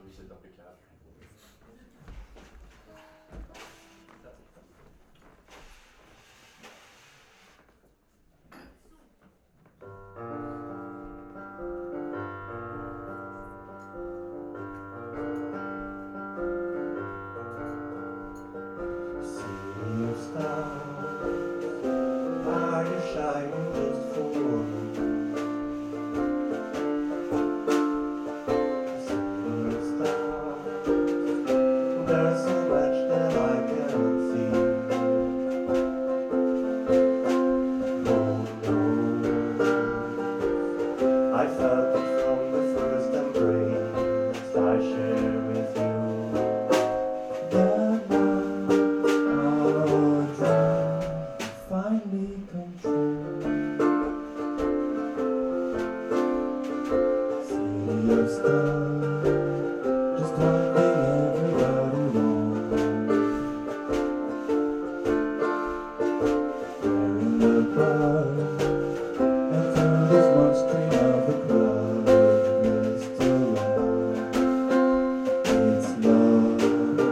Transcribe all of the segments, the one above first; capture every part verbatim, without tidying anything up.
vi sitter och skickar. Are you shining just for me? Sea stars, there's so much that I cannot see. Lord knows, I felt it from the first embrace I share with you. That was our dream finally come true. Sea of stars, just lighting everybody wrong. There in the bar, and through the smoke screen of the club, mist around. It's love.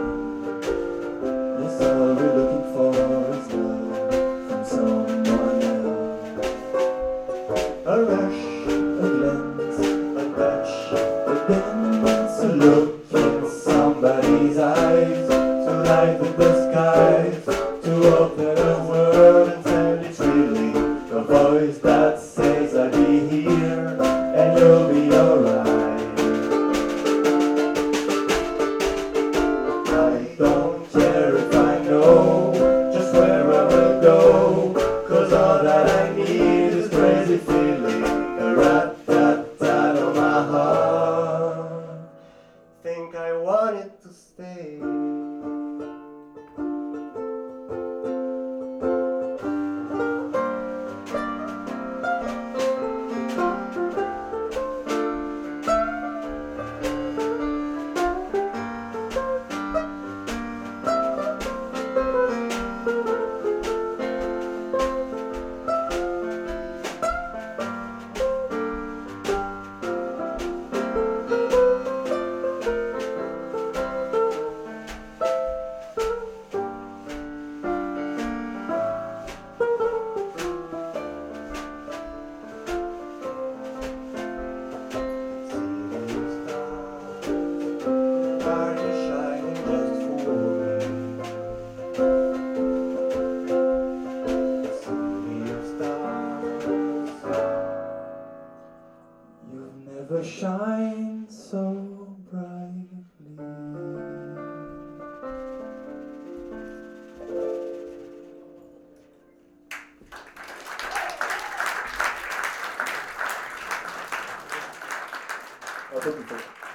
It's all we're looking for is love from someone else. A rush, a glance, a touch, a dance, a look in somebody's eyes, to light up the skies, to open a world and tell it's really a voice that says I'll be here and you'll be alright. I don't care if I know just where I will go, 'cause all that I need is crazy feeling, a rat-tat-tat on my heart. Think I want it to stay. Are you shining just for me? Sea of stars, you've never shined so brightly. Ja, tack för det.